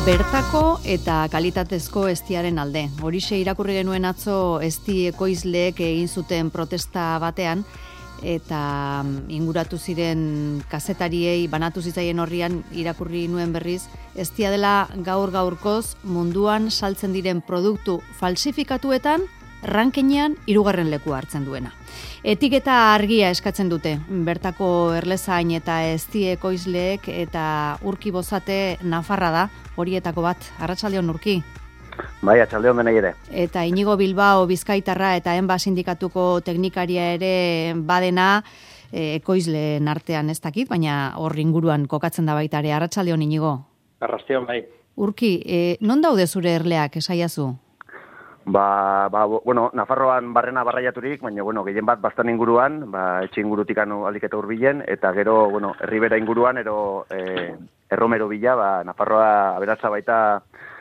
Bertako eta kalitatezko eztiaren alde. Horixe irakurri genuen atzo ezti ekoizleek egin zuten protesta batean, eta inguratu ziren kazetariei banatu zitzaien horrian irakurri nuen berriz, eztia dela gaur-gaurkoz munduan saltzen diren produktu falsifikatuetan rankinean 3. lekua hartzen duena. Etiketa argia eskatzen dute, bertako erlezain eta ezti ekoizleek, eta Urki Bozate Nafarra da, horietako bat. Arratsaldeon, Urki. Bai, arratsaldeon denei ere. Eta Inigo Bilbao Bizkaitarra eta ENBA sindikatuko teknikaria ere badena, ekoizleen artean ez dakit, baina hor inguruan kokatzen da baita ere. Arratsaldeon, Inigo. Arratsaldeon, bai. Urki, non daude zure erleak, esaiazu? Bueno, Nafarroan barrena barraiaturik, baina, gehien bat bastan inguruan, etxe ingurutik aldik eta hurbilen, eta gero, herribera inguruan, erromero bila, Nafarroa aberatsa baita,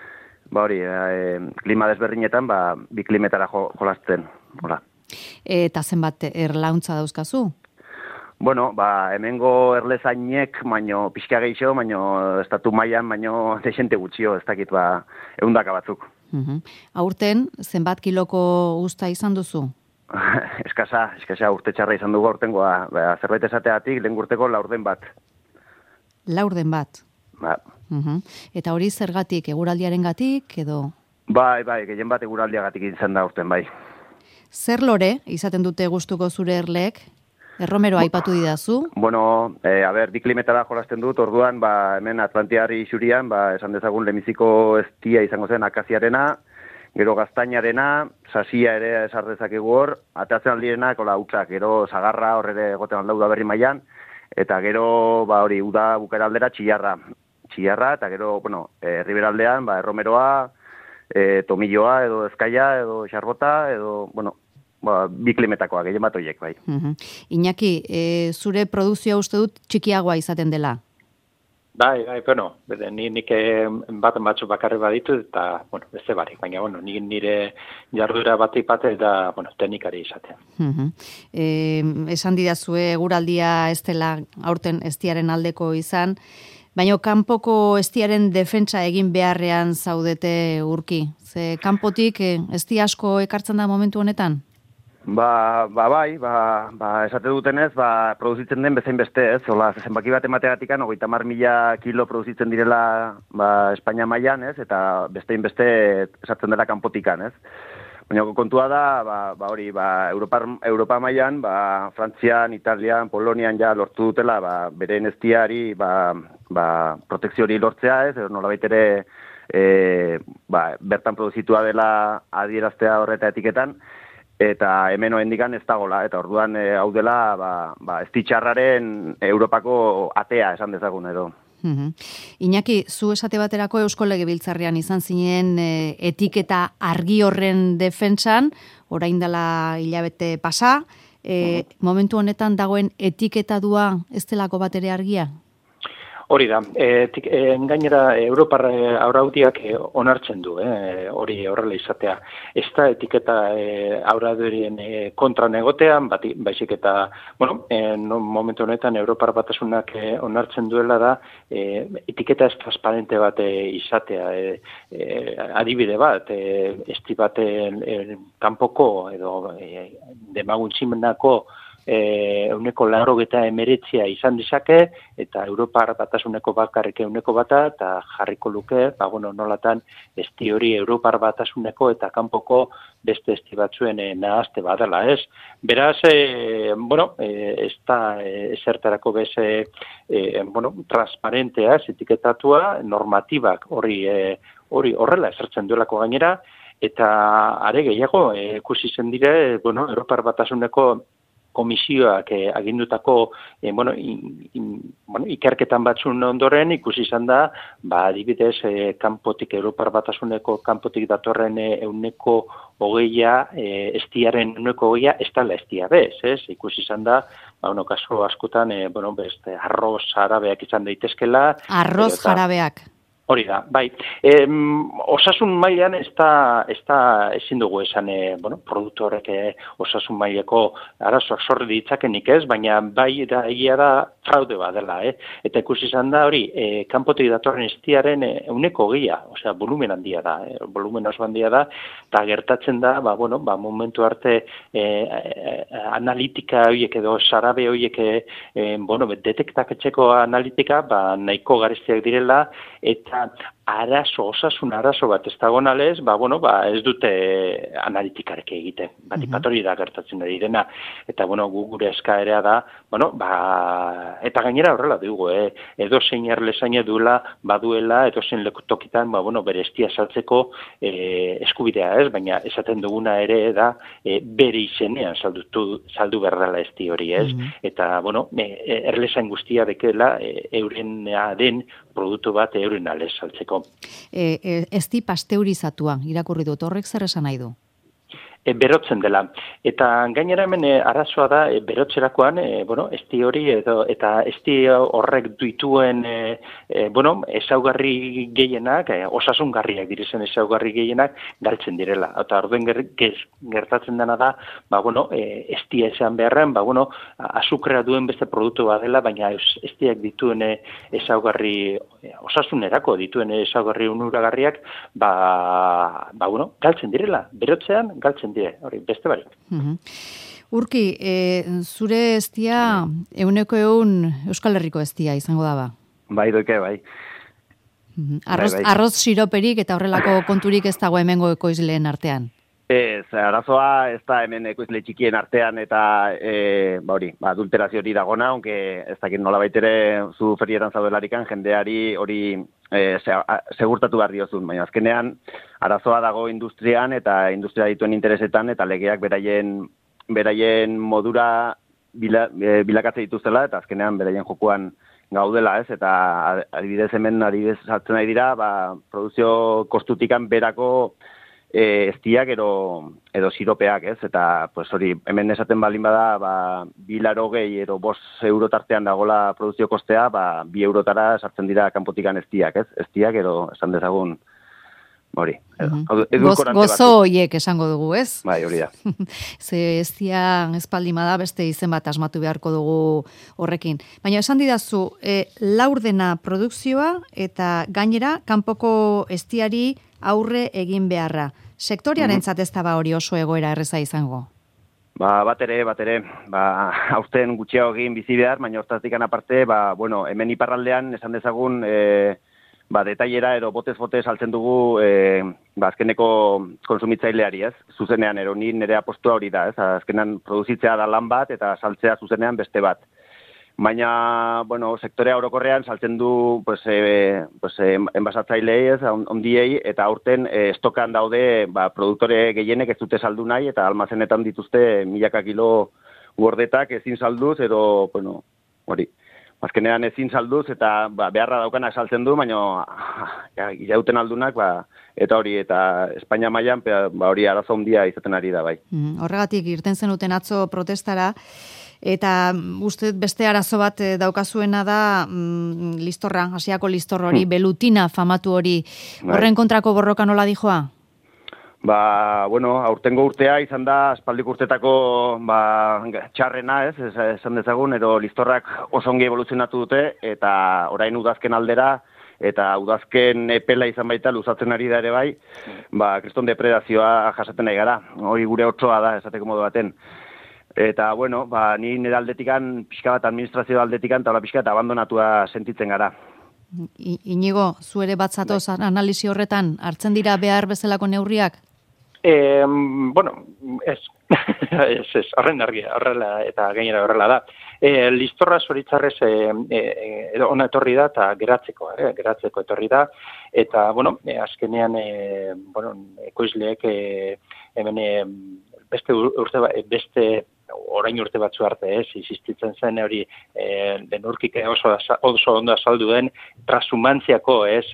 klima desberdinetan, bi klimetara jolasten, hola. Eta zenbat erlauntza dauzkazu? Bueno, hemengo erlezainek, baino pixka gehiago, baino estatu mailan, baino desente gutxio, ez dakit, 100 batzuk. Aurten, zenbat kiloko usta izan duzu? Eskasa urte txarra izan dugu aurtengoa. Zerbait esateatik, lehen urteko 4 bat. 4 bat? Ba. Eta hori zergatik, eguraldiaren gatik, edo? Bai, gehien bat eguraldiagatik izan da aurten, bai. Zer lore izaten dute gustuko zure erleek? Erromero aipatu didazu? Bueno, bi klimetara jolasten dut, orduan, hemen Atlantiarri isurian, esan dezagun lemiziko eztia izango zen akaziarena, gero gaztainarena, sasia ere esar dezakegu hor, atatzen aldienak, utzak, gero sagarra horre egoten aldau da berri mailan, eta gero, uda bukera aldera txillarra, eta gero, herriberaldean, erromeroa, tomilloa, edo ezkaia, edo xarbota, edo, bi klimetakoa, gehien bat horiek, bai. Iñaki, zure produzioa uste dut txikiagoa izaten dela? Bai, nik batzu bakarri baditu, eta, beste barik, baina, nire jardura batik eta, teknikari izatean. Esan didazue, eguraldia ez dela aurten eztiaren aldeko izan, baina kanpoko eztiaren defentsa egin beharrean zaudete, Urki. Ze kanpotik ezti asko ekartzen da momentu honetan? Bai, esate dutenez, produzitzen den bezain beste, ez? Zenbaki bat emategatik, 30.000 kilo produzitzen direla Espainia mailan, ez? Eta bestein beste esatzen dela kanpotikan, ez? Baina kontua da, Europa mailan, Frantzian, Italian, Polonian ja lortu dutela, beren eztiari, protekzio hori lortzea, ez? Nolabait ere, bertan produzitua dela adieraztea horreta etiketan, eta hemen oendikan ez dagoela, eta orduan hau dela eztitxarraren Europako atea esan dezagun edo. Iñaki, zu esate baterako Eusko Legebiltzarrean izan zinen etiketa argi horren defentsan, orain dela hilabete pasa, momentu honetan dagoen etiketadua ez delako bat ere argia? Hori da, gainera Europar araudiak onartzen du, hori horrela izatea. Ez da etiketa araudien kontra negotean, baizik eta, momentu honetan Europar batasunak onartzen duela da, etiketa ez transparente bat izatea. Adibide bat, esti baten kanpoko edo demaguntzimenako 189 izan dezake, eta Europar batasuneko bakarrik 100 eta jarriko luke, nolatan esti hori Europar batasuneko eta kanpoko beste esti batzuen nahazte badala, ez? Beraz, ez da ezertarako bez, transparentea, etiketatua, normatibak hori horrela ezertzen duelako gainera, eta are gehiago, ikusi zen dire, Europar batasuneko komisioak agindutako ikerketan batzun ondoren ikusi izan da, adibidez, kanpotik Europar batasuneko kanpotik datorren 120 estiaren 120 ez dela estia bez, ez? Ikusi izan da, kasu askotan, beste arroz jarabeak izan daitezkela. Arroz jarabeak? Hori da, bai. Osasun mailan ez da ezin dugu esan, produktu horrek osasun mailako arazoak sorri ditzakenik ez, baina bai da egia da fraude bat dela, Eta ikusi izan da hori, kanpotik datorren estiaren 100%, osea, volumen handia da, volumen oso handia da, eta gertatzen da, momentu arte analitika horiek edo sarabe horiek, detektaketzeko analitika, nahiko garestiak direla, eta osasun arazo bat ez dagonalez, ez dute analitikarekin egiten. Batipatori da gertatzen ari dena. Eta, gure eskaerea da, eta gainera horrela dugu, edo zein erlezaina baduela, edo zein tokitan, bere estia saltzeko eskubidea ez, baina esaten duguna ere da, bere izenean saldu berdala esti hori ez. Eta, erlezain guztia dekela, eurena den produktu bat euren alez saltzeko. Esti pasteurizatua, irakurri dut, horrek zer esan nahi du? Berotzen dela. Eta gainera hemen arazoa da, berotzerakoan, esti hori eta esti horrek dituen, ezaugarri gehienak, osasungarriak direzen ezaugarri gehienak, galtzen direla. Eta orduen gertatzen dena da, estia esan beharren, azukrea duen beste produktu bat dela, baina estiak dituen ezaugarri, osasunerako dituen ezaugarri onuragarriak, galtzen direla. Berotzean, galtzen dire, hori, beste barik. Urki, zure estia 100% Euskal Herriko estia izango da ba? Bai, doike, bai. Arroz siroperik eta horrelako konturik ez dago hemengo ekoizleen artean? Ez, arazoa ez da hemen ekoizle txikien artean eta adulterazio hori dagona, onke ez dakit nola baitere zu ferietan zaudelarikan jendeari hori segurtatu behar diozun, baina azkenean arazoa dago industrian eta industria dituen interesetan eta legeak beraien modura bilakatze dituztela eta azkenean beraien jokuan gaudela, ez? Eta adibidez sartzen nahi dira, produzio kostutikan berako estiak edo siropeak, ez? Eta hori, hemen esaten baldin bada, 2,80 edo 5 euro tartean dagola produzio kostea, 2 eurotara sartzen dira kanpotikan estiak, ez? Estiak edo esan dezagun hori. Gozo hoiek esango dugu, ez? Bai, hori da. Ze estia espaldima da, beste izen bat asmatu beharko dugu horrekin. Baina esan didazu, laurdena produkzioa eta gainera kanpoko estiari aurre egin beharra. Sektoriarentzat ez da hori oso egoera erreza izango? Bat ere, aurten gutxiago egin bizi behar, baina hortatik aparte, hemen iparraldean esan dezagun detailera edo botez-botez saltzen dugu azkeneko konsumitzaileari, ez? Zuzenean, nire apostua hori da, ez? Azkenean produzitzea da lan bat eta saltzea zuzenean beste bat. Baina, sektorea orokorrean saltzen du enbasatzailei, ez, ondiei, eta aurten estokan daude produktore gehienek ez dute saldu nahi, eta almazenetan dituzte milaka kilo gordetak ezin salduz, edo, hori, azkenean ezin salduz, eta beharra daukanak saltzen du, baina irauten aldunak, eta hori, eta Espainia mailan hori arazo handia izaten ari da, bai. Horregatik, irten zenuten atzo protestara, eta uste beste arazo bat daukazuena da listorra, Asiako listor hori, belutina famatu hori, horren kontrako borroka nola dijoa? Aurtengo urtea izan da aspaldiko urtetako txarrena, ez, esan dezagun, edo listorrak oso ongi evoluzionatu dute, eta orain udazken aldera, eta udazken epela izan baita luzatzen ari da ere bai, kriston depredazioa jasaten nahi gara, hori gure otsoa da, esateko modu baten. Eta, ni nire aldetikan, pixka bat administrazio aldetikan, eta pixka bat abandonatua sentitzen gara. Inigo, zu ere bat zatoz analisi horretan, hartzen dira behar bezalako neurriak? Ez, horren argia, horrela, eta gainera horrela da. Listorra zoritzarrez ona etorri da, eta geratzeko etorri da, eta, azkenean, ekoizleek hemen beste orain urte batzu arte, existitzen zen hori denurkik oso ondo azaldu den transumantziako,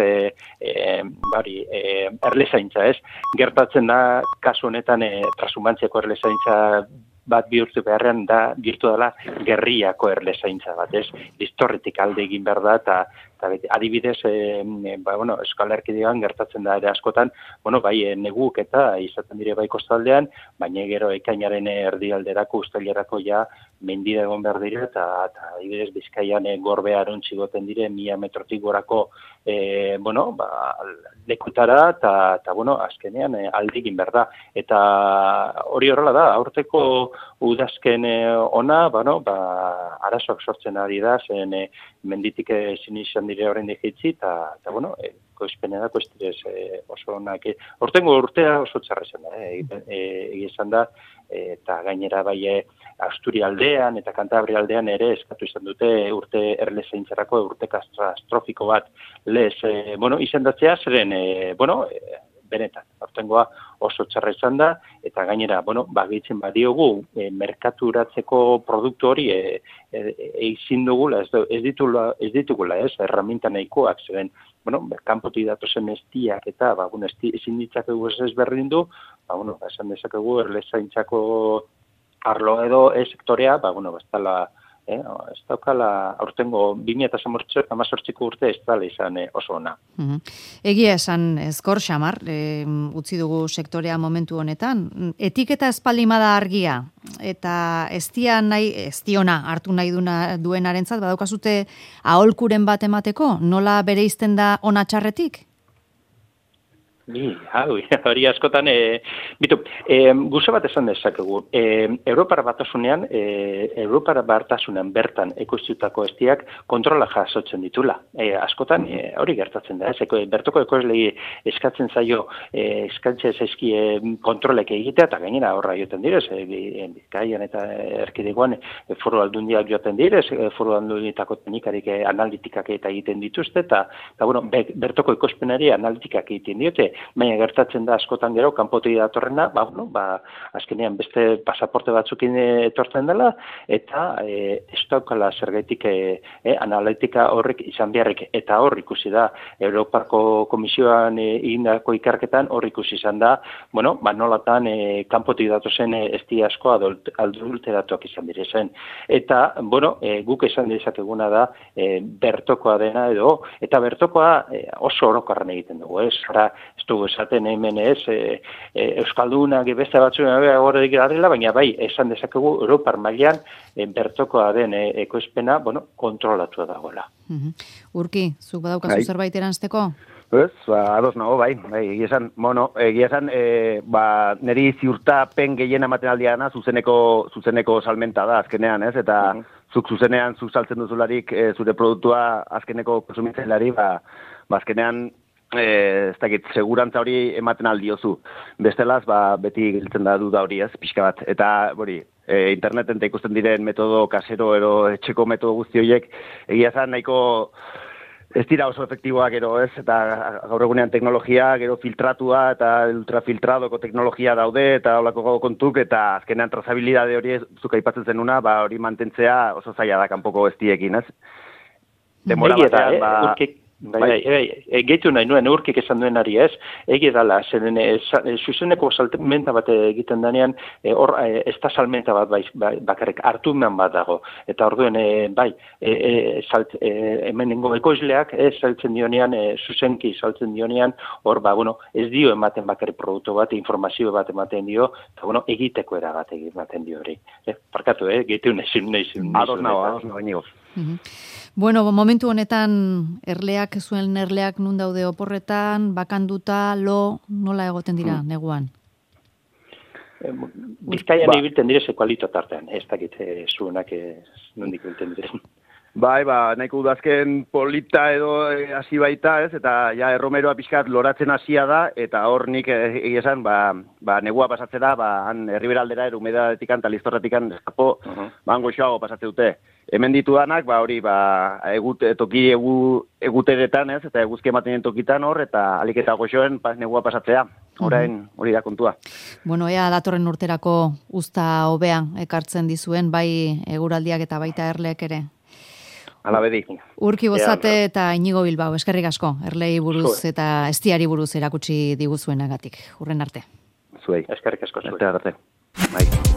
erlezaintza, gertatzen da kasu honetan transumantziako erlezaintza bat bihurtu beharrean da bihurtu dela gerriako erlezaintza bat, listorretik alde egin behar da, eta adibidez, Euskal Erkidegoan gertatzen da ere askotan, bai neguk eta izaten dire bai kostaldean, baina gero ekainaren erdialderako, uztailerako ja mendira egon behar dira, eta adibidez Bizkaian gorbea arontzi goten dire 1000 metrotik gorako lekutara, eta azkenean aldigin behar da. Eta hori horrela da, aurteko udazken ona, arazoak sortzen ari da, zen menditik ezin izan dire horrein digitzi, eta koizpenea da, koiztirez oso onak. Hortengo urtea oso txarra izan da, egizan da, eta gainera bai Asturia aldean eta Kantabria aldean ere eskatu izan dute urte erle zaintzarako urte katastrofiko bat lez, izendatzea, zeren, benetan, hortengoa oso txarra izan da, eta gainera, gehitzen badiogu, merkaturatzeko produktu hori ezin dugula, ez ditugula, erraminta nahikoak, zeren, kanpotik datozen estiak eta, ezin ditzakegu ez berdin du, esan dezakegu erlezaintzako arlo edo sektorea, ez daukala aurtengo 2018ko urte ez dala izan oso ona. Egia esan ezkor xamar, utzi dugu sektorea momentu honetan. Etiketa espaldimada argia, eta estiona hartu nahi duenarentzat, badaukazute aholkuren bat emateko, nola bereizten da ona txarretik? Hori askotan, guze bat esan dezakegu. Europar Batasunean bertan ekoiztutako estiak kontrola jasotzen ditula. Askotan, hori gertatzen da, bertoko ekoizlegi eskatzen zaio, eskatzen zaizkie kontrolek egitea, eta gainera horra joten direz, Bizkaian eta Erkidegoan foru aldundiak joten direz, foru aldundietako teknikarik analitikak eta egiten dituzte, eta bertoko ekoizpenari analitikak egiten diote, baina gertatzen da askotan gero kanpotik datorrena, azkenean beste pasaporte batzukin etortzen dela, eta ez daukala zergaitik analitika horrek izan beharrik, eta hor ikusi da Europarko Komisioan egindako ikerketan, hor ikusi izan da, nolatan kanpotik datozen esti asko adulteratuak izan direzen. Eta, guk esan dezakeguna da bertokoa dena edo, eta bertokoa oso orokarren egiten dugu, ez dugu esaten hemen Euskaldunak beste batzuen horretik adela, baina bai, esan dezakegu Europar mailan bertokoa den ekoizpena, kontrolatua dagoela. Urki, zuk badaukazu zerbait eranzteko? Ez, ados nago, bai, egia esan, niri ziurtapen gehien ematen aldiana zuzeneko salmenta da, azkenean, ez, eta zuk zuzenean zuk saltzen duzularik zure produktua azkeneko konsumitzailari, azkenean ez dakit, segurantza hori ematen aldiozu. Bestelaz, beti giltzen da duda hori, ez, pixka bat. Eta, interneten eta ikusten diren metodo kasero ero etxeko metodo guzti horiek, egia zan nahiko ez dira oso efektiboak gero, ez, eta gaur egunean teknologia, gero filtratua eta ultrafiltradoko teknologia daude, eta holako kontuk, eta azkenean trazabilidade hori zuk aipatzen zenuna, hori mantentzea oso zaila da kanpoko estiekin, ez? Demora batean, Gehitu nahi nuen urkik esan duen ari ez, dala, zuzeneko salmenta bat egiten denean, ez da salmenta bat bakarrik hartumen bat dago. Eta orduen, hemenengo ekoizleak saltzen dionean, zuzenki saltzen dionean, ez dio ematen bakarrik produktu bat, informazio bat ematen dio, eta egiteko era bat ematen dio hori. Parkatu, gehitu nahi zuen. Ados nago, inigo. Momentu honetan zuen erleak nun daude oporretan, bakanduta, nola egoten dira neguan? Bizkaian ibilten dire sekualito tartean, ez dakit zuenak nondik ibilten diren. Nahiko udazken polita edo hasi baita, ez, eta erromeroa pixkat loratzen hasia da, eta hor nik egizan, negua pasatzera, han herriberaldera, erumedatikan eta listorratikan eskapo, goxoago pasatze dute. Hemen ditudanak, toki eguteretan, ez, eta eguzki ematen tokitan hor, eta alik eta goxoen negua pasatzea. Orain, hori da kontua. Ea datorren urterako uzta hobean ekartzen dizuen, bai eguraldiak eta baita erleek ere. Ala bedi. Urki Bozate eta Inigo Bilbao, eskerrik asko, erlei buruz eta estiari buruz erakutsi diguzuenagatik. Hurren arte. Zuei. Eskerrik asko zuei. Arte. Bai.